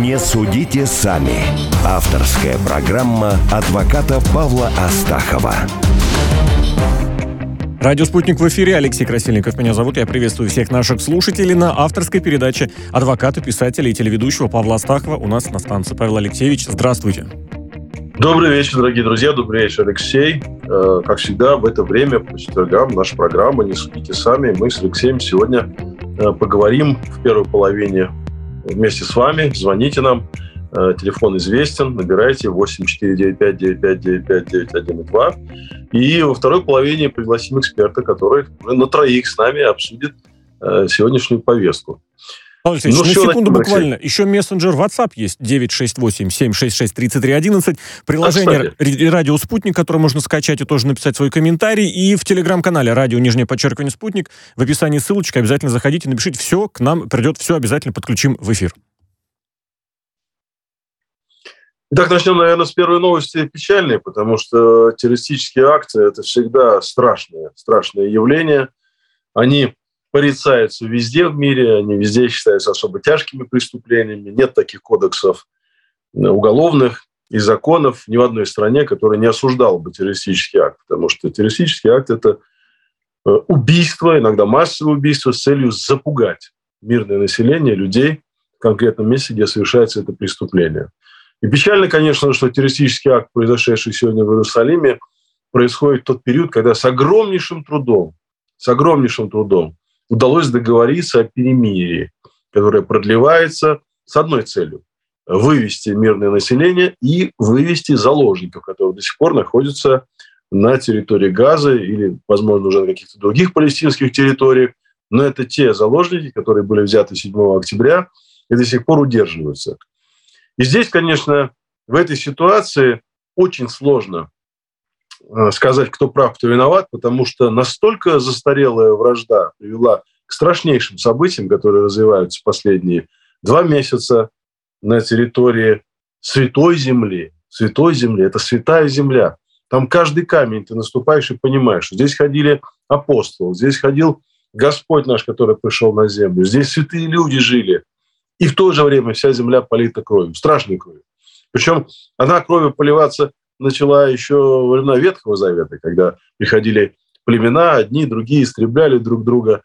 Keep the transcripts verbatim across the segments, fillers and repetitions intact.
Не судите сами. Авторская программа адвоката Павла Астахова. Радио «Спутник» в эфире. Алексей Красильников меня зовут. Я приветствую всех наших слушателей на авторской передаче адвоката, писателя и телеведущего Павла Астахова у нас на станции. Павел Алексеевич, здравствуйте. Добрый вечер, дорогие друзья. Добрый вечер, Алексей. Как всегда, в это время по четвергам наша программа «Не судите сами». Мы с Алексеем сегодня поговорим в первой половине вместе с вами. Звоните нам. Телефон известен. Набирайте восемь четыре девять пять девять пять девять пять девять один два. И во второй половине пригласим эксперта, который на троих с нами обсудит сегоднянью повестку. Павел Алексеевич, ну, на секунду буквально. Еще мессенджер WhatsApp есть. девять шесть восемь семь шесть шесть три три один один. Приложение а, «Радио Спутник», которое можно скачать и тоже написать свой комментарий. И в телеграм-канале «Радио нижнее подчеркивание Спутник». В описании ссылочка. Обязательно заходите, напишите. Все, к нам придет, все обязательно подключим в эфир. Итак, начнем, наверное, с первой новости печальной, потому что террористические акты – это всегда страшное, страшное явление. Они порицаются везде в мире, они везде считаются особо тяжкими преступлениями. Нет таких кодексов уголовных и законов ни в одной стране, которая не осуждала бы террористический акт, потому что террористический акт – это убийство, иногда массовое убийство с целью запугать мирное население, людей в конкретном месте, где совершается это преступление. И печально, конечно, что террористический акт, произошедший сегодня в Иерусалиме, происходит в тот период, когда с огромнейшим трудом, с огромнейшим трудом удалось договориться о перемирии, которое продлевается с одной целью – вывести мирное население и вывести заложников, которые до сих пор находятся на территории Газа или, возможно, уже на каких-то других палестинских территориях. Но это те заложники, которые были взяты седьмого октября и до сих пор удерживаются. И здесь, конечно, в этой ситуации очень сложно сказать, кто прав, кто виноват, потому что настолько застарелая вражда привела к страшнейшим событиям, которые развиваются последние два месяца на территории Святой Земли. Святой Земли – это святая земля. Там каждый камень ты наступаешь и понимаешь, что здесь ходили апостолы, здесь ходил Господь наш, который пришел на землю, здесь святые люди жили. И в то же время вся земля полита кровью, страшной кровью. Причем она кровью поливаться начала еще во времена Ветхого Завета, когда приходили племена, одни, другие истребляли друг друга.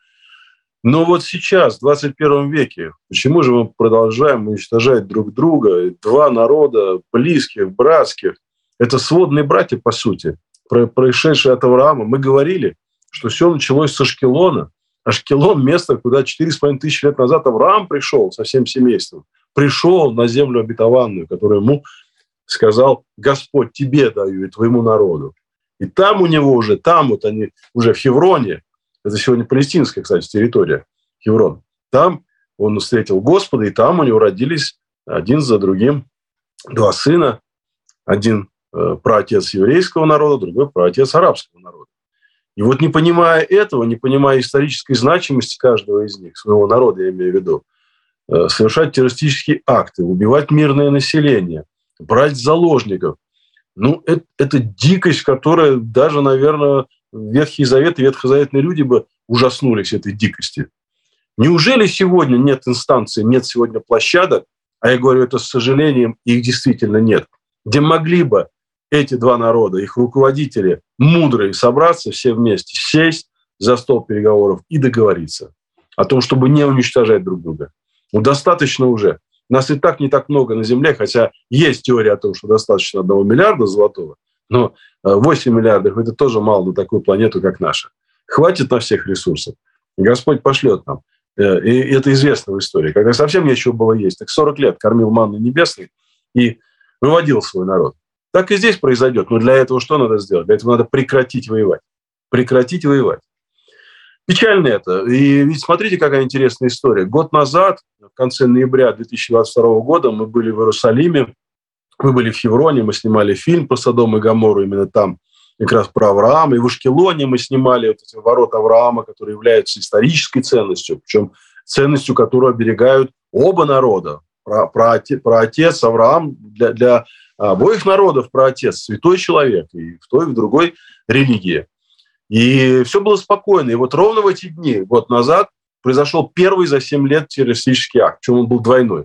Но вот сейчас, в двадцать первом веке, почему же мы продолжаем уничтожать друг друга? Два народа, близких, братских. Это сводные братья, по сути, происшедшие от Авраама. Мы говорили, что все началось с Ашкелона. Ашкелон – место, куда четыре с половиной тысячи лет назад Авраам пришел со всем семейством. Пришел на землю обетованную, которую ему сказал: Господь, тебе даю и твоему народу. И там у него уже, там вот они уже в Хевроне, это сегодня палестинская, кстати, территория, Хеврон, там он встретил Господа, и там у него родились один за другим два сына. Один э, праотец еврейского народа, другой праотец арабского народа. И вот не понимая этого, не понимая исторической значимости каждого из них, своего народа, я имею в виду, э, совершать террористические акты, убивать мирное население, брать заложников. Ну, это, это дикость, которая даже, наверное, Ветхий Завет и ветхозаветные люди бы ужаснулись этой дикости. Неужели сегодня нет инстанции, нет сегодня площадок, а я говорю это с сожалением, их действительно нет, где могли бы эти два народа, их руководители, мудрые, собраться все вместе, сесть за стол переговоров и договориться о том, чтобы не уничтожать друг друга. Ну, достаточно уже. Нас и так не так много на Земле, хотя есть теория о том, что достаточно одного миллиарда золотого, но восемь миллиардов – это тоже мало на такую планету, как наша. Хватит на всех ресурсов. Господь пошлет нам. И это известно в истории. Когда совсем нечего было есть, так сорок лет кормил манной небесной и выводил свой народ. Так и здесь произойдет. Но для этого что надо сделать? Для этого надо прекратить воевать. Прекратить воевать. Печально это. И ведь смотрите, какая интересная история. Год назад, в конце ноября две тысячи двадцать второго года, мы были в Иерусалиме, мы были в Хевроне, мы снимали фильм про Содом и Гоморру, именно там как раз про Авраама. И в Ашкелоне мы снимали вот эти ворота Авраама, которые являются исторической ценностью, причем ценностью, которую оберегают оба народа. Про, про, отец, про отец Авраам для, для обоих народов, про отец, святой человек и в той, и в другой религии. И все было спокойно. И вот ровно в эти дни, год назад, произошел первый за семь лет террористический акт, причем он был двойной.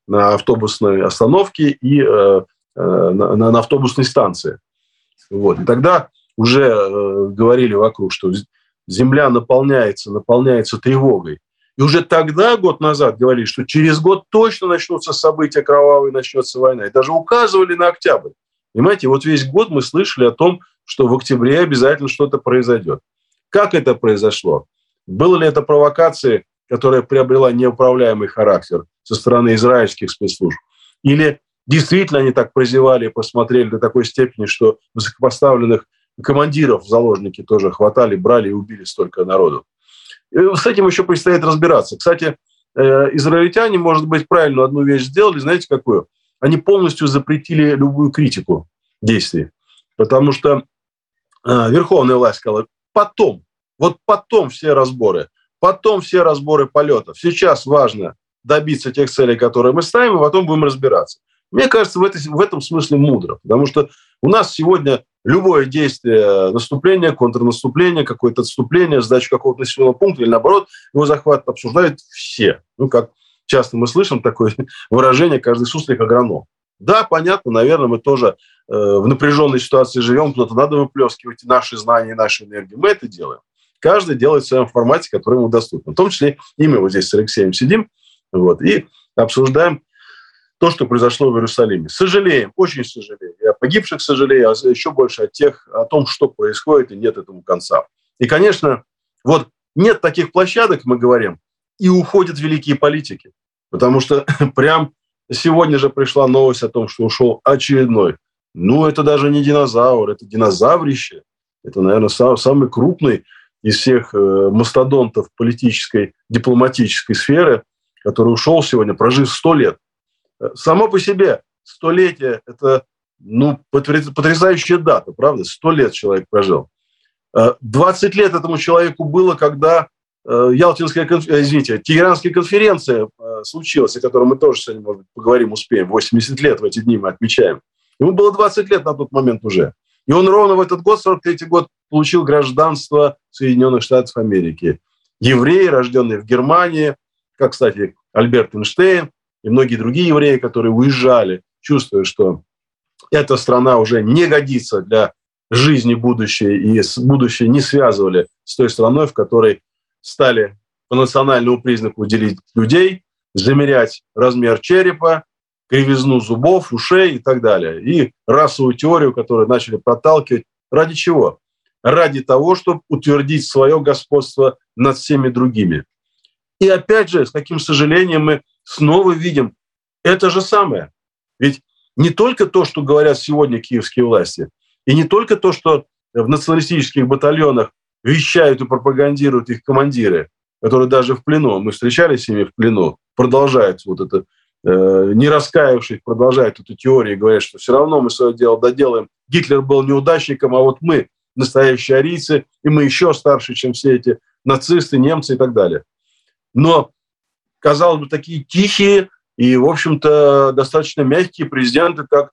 на автобусной остановке и э, э, на, на автобусной станции. Вот. И тогда уже э, говорили вокруг, что земля наполняется, наполняется тревогой. И уже тогда, год назад, говорили, что через год точно начнутся события кровавые, начнется война. И даже указывали на октябрь. Понимаете, вот весь год мы слышали о том, что в октябре обязательно что-то произойдет. Как это произошло? Было ли это провокацией, которая приобрела неуправляемый характер со стороны израильских спецслужб? Или действительно они так прозевали и посмотрели до такой степени, что высокопоставленных командиров в заложники тоже хватали, брали и убили столько народу? И с этим еще предстоит разбираться. Кстати, израильтяне, может быть, правильно одну вещь сделали, знаете, какую? Они полностью запретили любую критику действий. Потому что верховная власть сказала, потом, вот потом все разборы, потом все разборы полетов. Сейчас важно добиться тех целей, которые мы ставим, и потом будем разбираться. Мне кажется, в, этой, в этом смысле мудро. Потому что у нас сегодня любое действие, наступление, контрнаступление, какое-то отступление, сдача какого-то населенного пункта или наоборот, его захват обсуждают все. Ну, как часто мы слышим такое выражение «каждый суслик агроном». Да, понятно, наверное, мы тоже э, в напряженной ситуации живем, кто-то надо выплескивать наши знания, нашу энергию. Мы это делаем. Каждый делает в своем формате, который ему доступен. В том числе и мы вот здесь с Алексеем сидим вот, и обсуждаем то, что произошло в Иерусалиме. Сожалеем, очень сожалеем. Я о погибших сожалею, а еще больше о тех, о том, что происходит, и нет этому конца. И, конечно, вот нет таких площадок, мы говорим, и уходят великие политики. Потому что прям сегодня же пришла новость о том, что ушел очередной. Ну, это даже не динозавр, это динозаврище. Это, наверное, самый крупный из всех мастодонтов политической, дипломатической сферы, который ушел сегодня, прожив сто лет. Само по себе столетие – это ну, потрясающая дата, правда? Сто лет человек прожил. двадцать лет этому человеку было, когда Ялтинская, извините, Тегеранская конференция случилась, о которой мы тоже сегодня, может быть, поговорим, успеем. восемьдесят лет в эти дни мы отмечаем. Ему было двадцать лет на тот момент уже. И он ровно в этот год, сорок третий год, получил гражданство Соединенных Штатов Америки. Еврей, рожденный в Германии, как, кстати, Альберт Эйнштейн и многие другие евреи, которые уезжали, чувствуя, что эта страна уже не годится для жизни будущей, и будущее не связывали с той страной, в которой стали по национальному признаку делить людей, замерять размер черепа, кривизну зубов, ушей и так далее. И расовую теорию, которую начали проталкивать. Ради чего? Ради того, чтобы утвердить свое господство над всеми другими. И опять же, с каким сожалением мы снова видим это же самое. Ведь не только то, что говорят сегодня киевские власти, и не только то, что в националистических батальонах вещают и пропагандируют их командиры, которые даже в плену, мы встречались с ними в плену, продолжают вот это, э, не раскаявшись, продолжают эту теорию и говорят, что все равно мы свое дело доделаем. Гитлер был неудачником, а вот мы настоящие арийцы, и мы еще старше, чем все эти нацисты, немцы и так далее. Но, казалось бы, такие тихие и, в общем-то, достаточно мягкие президенты, как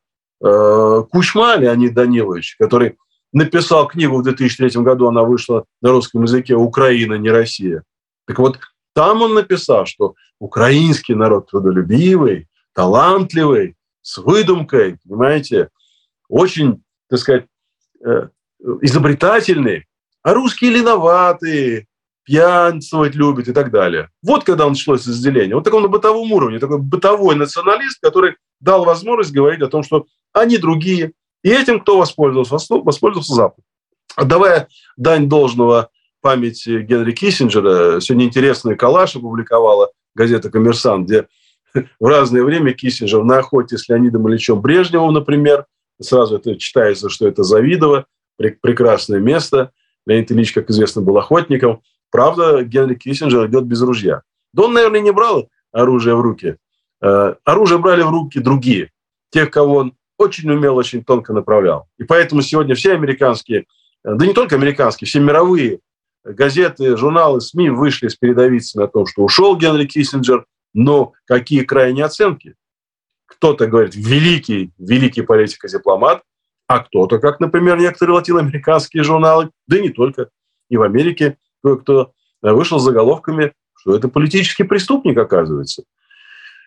э, Кучма Леонид Данилович, который написал книгу в две тысячи третьем году, она вышла на русском языке «Украина, не Россия». Так вот, там он написал, что украинский народ трудолюбивый, талантливый, с выдумкой, понимаете, очень, так сказать, э, изобретательный, а русские леноватые, пьянствовать любят и так далее. Вот когда началось разделение. Вот такой на бытовом уровне, такой бытовой националист, который дал возможность говорить о том, что они другие. И этим кто воспользовался? Воспользовался Запад. Отдавая дань должного памяти Генри Киссинджера, сегодня интересный коллаж опубликовала газета «Коммерсант», где в разное время Киссинджер на охоте с Леонидом Ильичем Брежневым, например, сразу это читается, что это Завидово, прекрасное место. Леонид Ильич, как известно, был охотником. Правда, Генри Киссинджер идет без ружья. Да он, наверное, не брал оружие в руки. Оружие брали в руки другие. Тех, кого он очень умело, очень тонко направлял. И поэтому сегодня все американские, да не только американские, все мировые газеты, журналы, СМИ вышли с передовицами о том, что ушел Генри Киссинджер, но какие крайние оценки. Кто-то говорит, великий, великий политик и дипломат, а кто-то, как, например, некоторые латиноамериканские журналы, да и не только, и в Америке кое-кто вышел с заголовками, что это политический преступник, оказывается.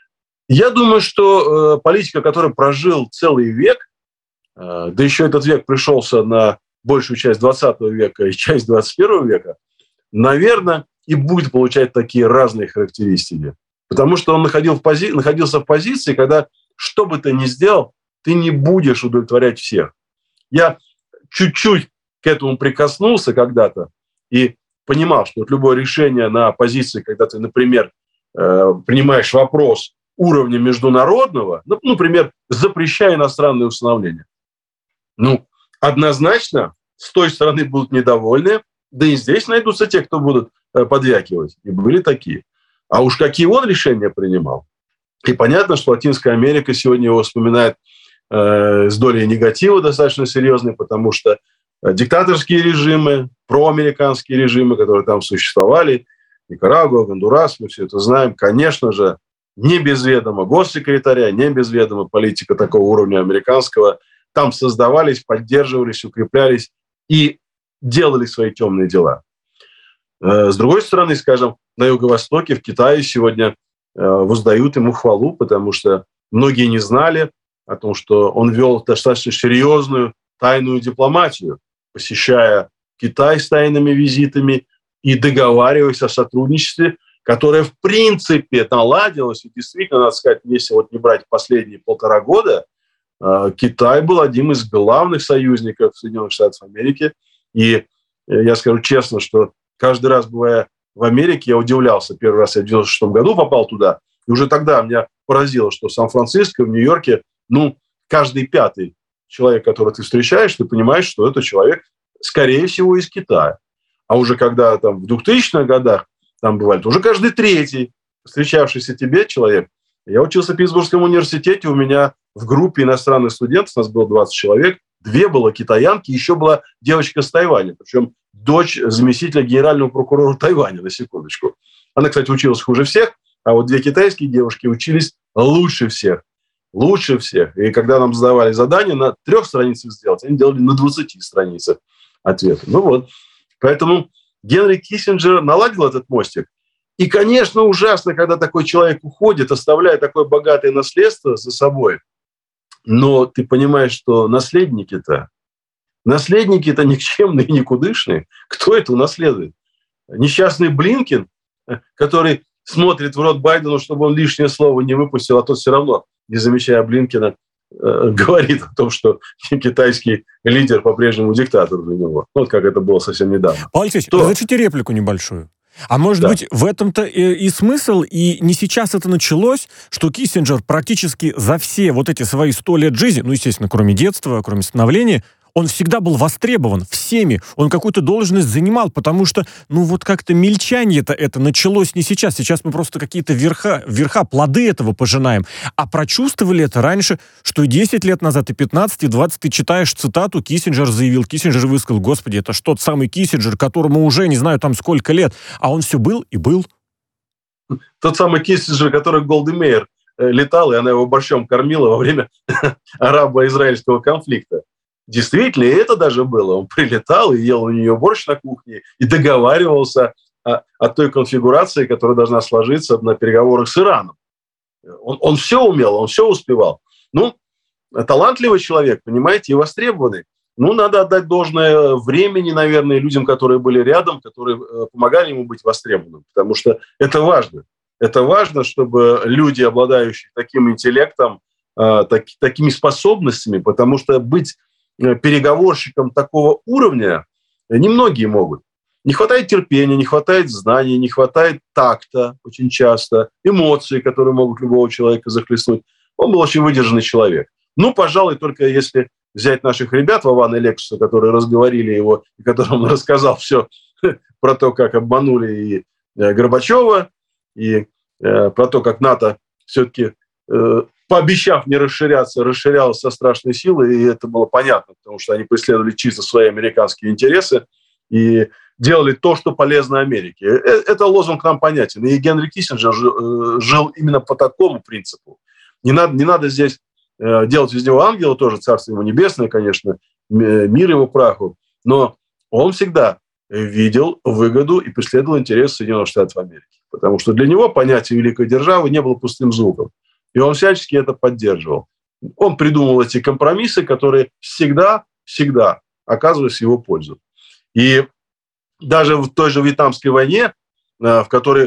Я думаю, что э, политика, который прожил целый век, э, да еще этот век пришелся на большую часть двадцатого века и часть двадцать первого века, наверное, и будет получать такие разные характеристики. Потому что он находил в пози... находился в позиции, когда что бы ты ни сделал, ты не будешь удовлетворять всех. Я чуть-чуть к этому прикоснулся когда-то и понимал, что вот любое решение на позиции, когда ты, например, э, принимаешь вопрос уровня международного, ну, например, запрещая иностранные установления, ну, однозначно с той стороны будут недовольны, да и здесь найдутся те, кто будут э, подвякивать. И были такие. А уж какие он решения принимал. И понятно, что Латинская Америка сегодня его вспоминает э, с долей негатива достаточно серьезной, потому что диктаторские режимы, проамериканские режимы, которые там существовали, Никарагуа, Гондурас, мы все это знаем, конечно же, не без ведома госсекретаря, не без ведома политика такого уровня американского, там создавались, поддерживались, укреплялись и делали свои темные дела. С другой стороны, скажем, на Юго-Востоке, в Китае сегодня воздают ему хвалу, потому что многие не знали о том, что он вел достаточно серьезную тайную дипломатию, посещая Китай с тайными визитами и договариваясь о сотрудничестве, которое в принципе наладилось. И действительно, надо сказать, если вот не брать последние полтора года, Китай был одним из главных союзников Соединенных Штатов Америки. И я скажу честно, что каждый раз, бывая в Америке, я удивлялся. Первый раз я в девяносто шестом году попал туда, и уже тогда меня поразило, что в Сан-Франциско, в Нью-Йорке, ну, каждый пятый человек, которого ты встречаешь, ты понимаешь, что это человек, скорее всего, из Китая. А уже когда там в двухтысячных годах там бывали, то уже каждый третий встречавшийся тебе человек. Я учился в Питтсбургском университете, у меня в группе иностранных студентов, у нас было двадцать человек, две было китаянки, еще была девочка с Тайваня, причем дочь заместителя генерального прокурора Тайваня, на секундочку. Она, кстати, училась хуже всех, а вот две китайские девушки учились лучше всех. Лучше всех. И когда нам задавали задание на трех страницах сделать, они делали на двадцати страницах ответы. Ну вот. Поэтому Генри Киссинджер наладил этот мостик. И, конечно, ужасно, когда такой человек уходит, оставляя такое богатое наследство за собой. Но ты понимаешь, что наследники-то, наследники-то никчемные и никудышные. Кто это унаследует? Несчастный Блинкен, который смотрит в рот Байдену, чтобы он лишнее слово не выпустил, а тот все равно, не замечая Блинкена, э, говорит о том, что китайский лидер по-прежнему диктатор для него. Вот как это было совсем недавно. Павел Алексеевич, То... разрешите реплику небольшую? А может да. быть, в этом-то и, и смысл, и не сейчас это началось, что Киссинджер практически за все вот эти свои сто лет жизни, ну, естественно, кроме детства, кроме становления, он всегда был востребован всеми, он какую-то должность занимал, потому что, ну, вот как-то мельчанье-то это началось не сейчас, сейчас мы просто какие-то верха, верха, плоды этого пожинаем, а прочувствовали это раньше, что и десять лет назад, и пятнадцать, и двадцать, ты читаешь цитату, Киссинджер заявил, Киссинджер высказал, господи, это ж тот самый Киссинджер, которому уже, не знаю, там сколько лет, а он все был и был. Тот самый Киссинджер, который Голди Меир летал, и она его борщом кормила во время арабо-израильского конфликта. Действительно, и это даже было. Он прилетал и ел у нее борщ на кухне и договаривался о, о той конфигурации, которая должна сложиться на переговорах с Ираном. Он, он все умел, он все успевал. Ну, талантливый человек, понимаете, и востребованный. Ну, надо отдать должное времени, наверное, людям, которые были рядом, которые помогали ему быть востребованным, потому что это важно. Это важно, чтобы люди, обладающие таким интеллектом, так, такими способностями, потому что быть переговорщиком такого уровня немногие могут. Не хватает терпения, не хватает знаний, не хватает такта очень часто, эмоций, которые могут любого человека захлестнуть. Он был очень выдержанный человек. Ну, пожалуй, только если взять наших ребят, Вована и Лексуса, которые разговорили его, и которым он рассказал все про то, как обманули и Горбачева, и про то, как НАТО все-таки, пообещав не расширяться, расширялось со страшной силой, и это было понятно, потому что они преследовали чисто свои американские интересы и делали то, что полезно Америке. Это лозунг нам понятен. И Генри Киссинджер жил именно по такому принципу. Не надо, не надо здесь делать из него ангела, тоже царство ему небесное, конечно, мир его праху, но он всегда видел выгоду и преследовал интересы Соединенных Штатов Америки. Потому что для него понятие великой державы не было пустым звуком. И он всячески это поддерживал. Он придумал эти компромиссы, которые всегда, всегда оказывались в его пользу. И даже в той же Вьетнамской войне, в которой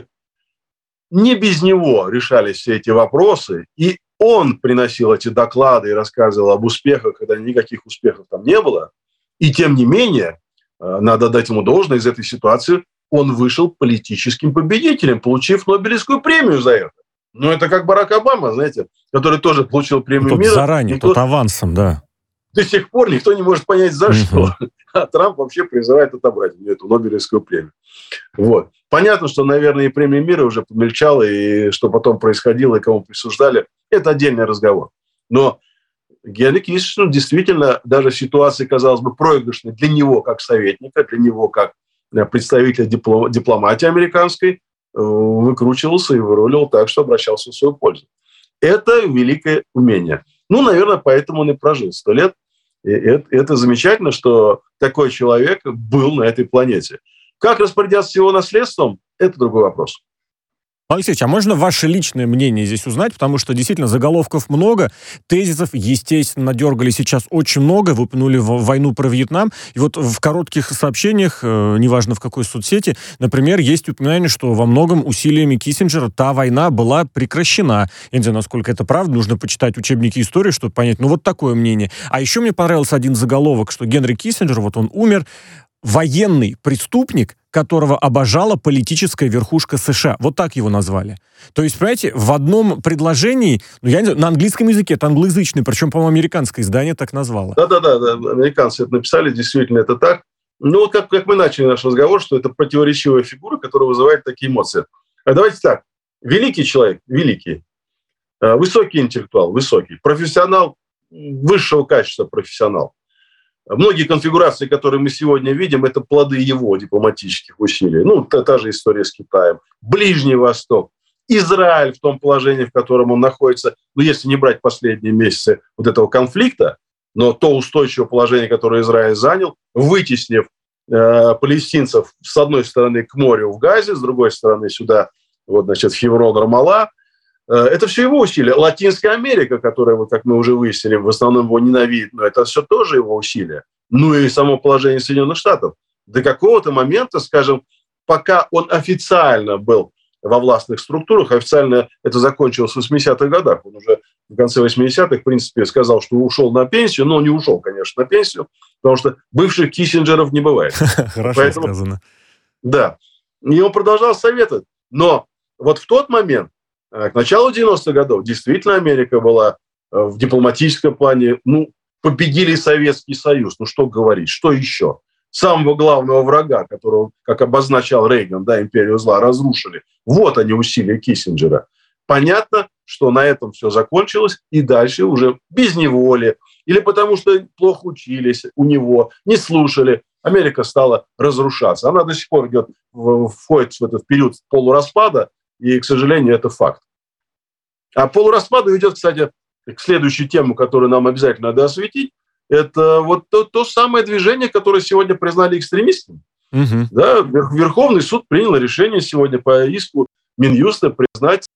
не без него решались все эти вопросы, и он приносил эти доклады и рассказывал об успехах, когда никаких успехов там не было, и тем не менее, надо дать ему должное, из этой ситуации он вышел политическим победителем, получив Нобелевскую премию за это. Ну, это как Барак Обама, знаете, который тоже получил премию тут мира. Заранее, никто, тут авансом, да. До сих пор никто не может понять, за что. А Трамп вообще призывает отобрать эту Нобелевскую премию. Вот. Понятно, что, наверное, и премия мира уже помельчала, и что потом происходило, и кому присуждали, это отдельный разговор. Но Генри Киссинджер действительно, даже в ситуации, казалось бы, проигрышной для него как советника, для него как представителя дипломатии американской, выкручивался и выруливал так, что обращался в свою пользу. Это великое умение. Ну, наверное, поэтому он и прожил сто лет. И это, это замечательно, что такой человек был на этой планете. Как распорядятся его наследством, это другой вопрос. Алексей, а можно ваше личное мнение здесь узнать? Потому что действительно заголовков много, тезисов, естественно, надергали сейчас очень много, выпнули войну про Вьетнам. И вот в коротких сообщениях, э, неважно в какой соцсети, например, есть упоминание, что во многом усилиями Киссинджера та война была прекращена. Я не знаю, насколько это правда, нужно почитать учебники истории, чтобы понять. Ну вот такое мнение. А еще мне понравился один заголовок, что Генри Киссинджер, вот он умер, военный преступник, которого обожала политическая верхушка США. Вот так его назвали. То есть, понимаете, в одном предложении, ну, я не знаю, на английском языке, это англоязычный, причем, по-моему, американское издание так назвало. Да-да-да, американцы это написали, действительно это так. Ну, вот как, как мы начали наш разговор, что это противоречивая фигура, которая вызывает такие эмоции. А давайте так. Великий человек, великий, высокий интеллектуал, высокий, профессионал, высшего качества профессионал. Многие конфигурации, которые мы сегодня видим, это плоды его дипломатических усилий. Ну, та, та же история с Китаем. Ближний Восток. Израиль в том положении, в котором он находится, ну, если не брать последние месяцы вот этого конфликта, но то устойчивое положение, которое Израиль занял, вытеснив э, палестинцев с одной стороны к морю в Газе, с другой стороны сюда, вот, значит, в Хеврон, Рамалла. Это все его усилия. Латинская Америка, которая, вот, как мы уже выяснили, в основном его ненавидит, но это все тоже его усилия. Ну и само положение Соединенных Штатов. До какого-то момента, скажем, пока он официально был во властных структурах, официально это закончилось в восьмидесятых годах. Он уже в конце восьмидесятых, в принципе, сказал, что ушел на пенсию, но не ушел, конечно, на пенсию, потому что бывших Киссинджеров не бывает. Хорошо сказано. Да. И он продолжал советовать. Но вот в тот момент, к началу девяностых годов, действительно Америка была в дипломатическом плане, ну, победили Советский Союз, ну что говорить, что еще? Самого главного врага, которого, как обозначал Рейган, да, империю зла, разрушили. Вот они, усилия Киссинджера. Понятно, что на этом все закончилось, и дальше уже без неволи, или потому что плохо учились у него, не слушали, Америка стала разрушаться. Она до сих пор идет, входит в этот период полураспада, и, к сожалению, это факт. А полураспаду ведет, кстати, к следующей теме, которую нам обязательно надо осветить. Это вот то, то самое движение, которое сегодня признали экстремистом. Угу. Да, Верховный суд принял решение сегодня по иску Минюста признать.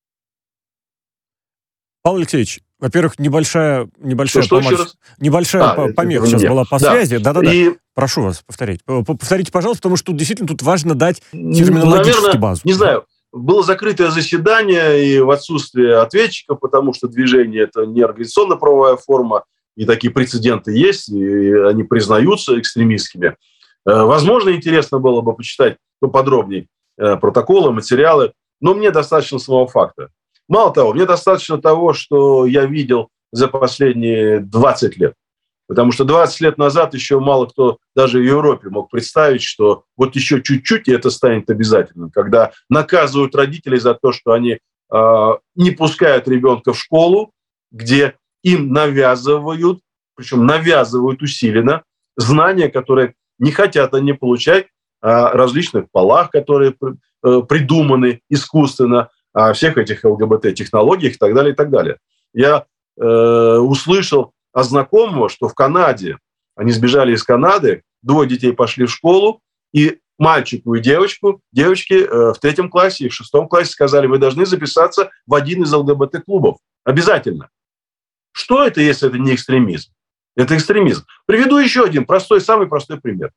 Павел Алексеевич, во-первых, небольшая, небольшая, что, помощь, небольшая а, помеха сейчас была по да. связи. Да-да-да. И... Прошу вас повторить. Повторите, пожалуйста, потому что действительно тут важно дать терминологическую базу. Не знаю. Было закрытое заседание и в отсутствие ответчиков, потому что движение – это не организационно-правовая форма, и такие прецеденты есть, и они признаются экстремистскими. Возможно, интересно было бы почитать поподробнее протоколы, материалы, но мне достаточно самого факта. Мало того, мне достаточно того, что я видел за последние двадцать лет. Потому что двадцать лет назад еще мало кто даже в Европе мог представить, что вот еще чуть-чуть, и это станет обязательным, когда наказывают родителей за то, что они э, не пускают ребенка в школу, где им навязывают, причем навязывают усиленно, знания, которые не хотят они получать о различных полах, которые э, придуманы искусственно, о всех этих ЛГБТ-технологиях и так далее, и так далее. Я э, услышал от знакомого, что в Канаде, они сбежали из Канады, двое детей пошли в школу, и мальчику и девочку, девочки э, в третьем классе и в шестом классе сказали, вы должны записаться в один из ЛГБТ-клубов. Обязательно. Что это, если это не экстремизм? Это экстремизм. Приведу еще один простой, самый простой пример.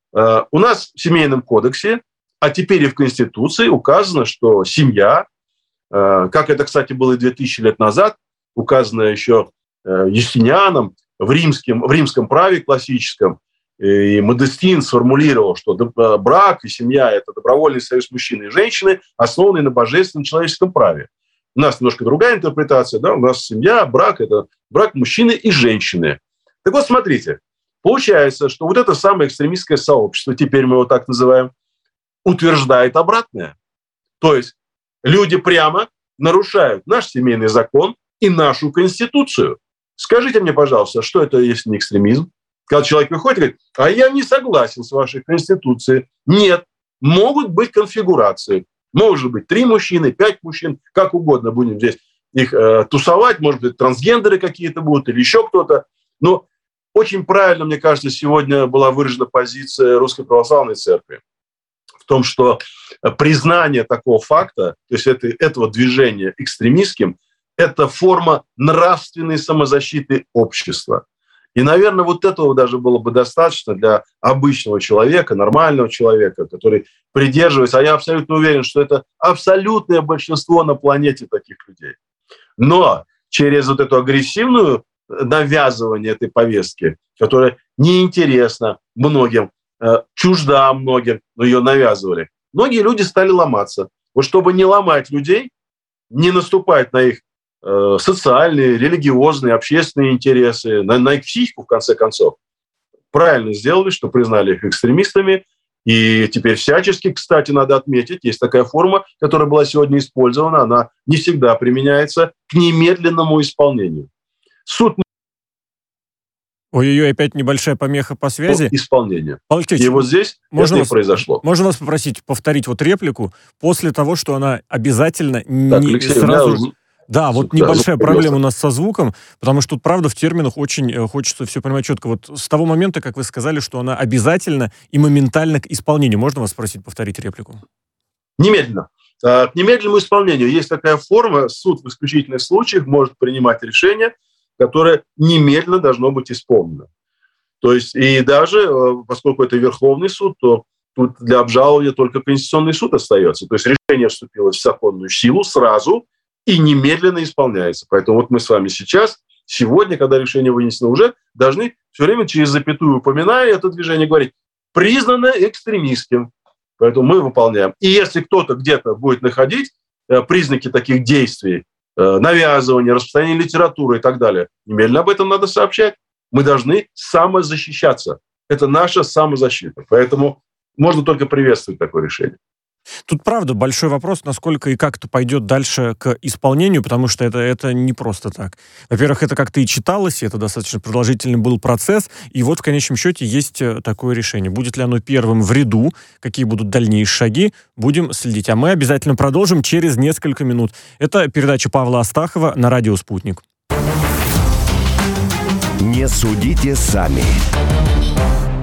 У нас в Семейном кодексе, а теперь и в Конституции указано, что семья, как это, кстати, было и две тысячи лет назад, указано еще Юстинианом в римском, в римском праве классическом, и Модестин сформулировал, что брак и семья – это добровольный союз мужчины и женщины, основанный на божественном человеческом праве. У нас немножко другая интерпретация, да, у нас семья, брак – это брак мужчины и женщины. Так вот, смотрите, получается, что вот это самое экстремистское сообщество, теперь мы его так называем, утверждает обратное. То есть люди прямо нарушают наш семейный закон и нашу Конституцию. Скажите мне, пожалуйста, что это, если не экстремизм? Когда человек выходит и говорит, а я не согласен с вашей Конституцией. Нет, могут быть конфигурации. Может быть три мужчины, пять мужчин, как угодно будем здесь их э, тусовать. Может быть, трансгендеры какие-то будут или еще кто-то. Но очень правильно, мне кажется, сегодня была выражена позиция Русской Православной Церкви в том, что признание такого факта, то есть это, этого движения экстремистским, это форма нравственной самозащиты общества. И, наверное, вот этого даже было бы достаточно для обычного человека, нормального человека, который придерживается. А я абсолютно уверен, что это абсолютное большинство на планете таких людей. Но через вот эту агрессивную навязывание этой повестки, которая неинтересна многим, чужда многим, но ее навязывали, многие люди стали ломаться. Вот чтобы не ломать людей, не наступать на их социальные, религиозные, общественные интересы, на, на их психику, в конце концов, правильно сделали, что признали их экстремистами. И теперь всячески, кстати, надо отметить, есть такая форма, которая была сегодня использована, она не всегда применяется к немедленному исполнению. Суд... Ой-ой-ой, опять небольшая помеха по связи. Исполнение. Алексей, и вот здесь можно это вас, и произошло. Можно вас попросить повторить вот реплику после того, что она обязательно так, не Алексей, сразу... меня... Да, вот да, небольшая звук проблема просто. у нас со звуком, потому что тут, правда, в терминах очень хочется все понимать четко. Вот с того момента, как вы сказали, что она обязательно и моментально к исполнению. Можно вас спросить повторить реплику? Немедленно. К немедленному исполнению есть такая форма, суд в исключительных случаях может принимать решение, которое немедленно должно быть исполнено. То есть, и даже, поскольку это Верховный суд, то тут для обжалования только Конституционный суд остается. То есть решение вступило в законную силу сразу и немедленно исполняется. Поэтому вот мы с вами сейчас, сегодня, когда решение вынесено уже, должны все время через запятую, упоминая это движение, говорить «признано экстремистским». Поэтому мы выполняем. И если кто-то где-то будет находить э, признаки таких действий, э, навязывания, распространения литературы и так далее, немедленно об этом надо сообщать. Мы должны самозащищаться. Это наша самозащита. Поэтому можно только приветствовать такое решение. Тут, правда, большой вопрос, насколько и как это пойдет дальше к исполнению, потому что это, это не просто так. Во-первых, это как-то и читалось, и это достаточно продолжительный был процесс, и вот в конечном счете есть такое решение. Будет ли оно первым в ряду, какие будут дальнейшие шаги, будем следить. А мы обязательно продолжим через несколько минут. Это передача Павла Астахова на радио «Спутник». Не судите сами.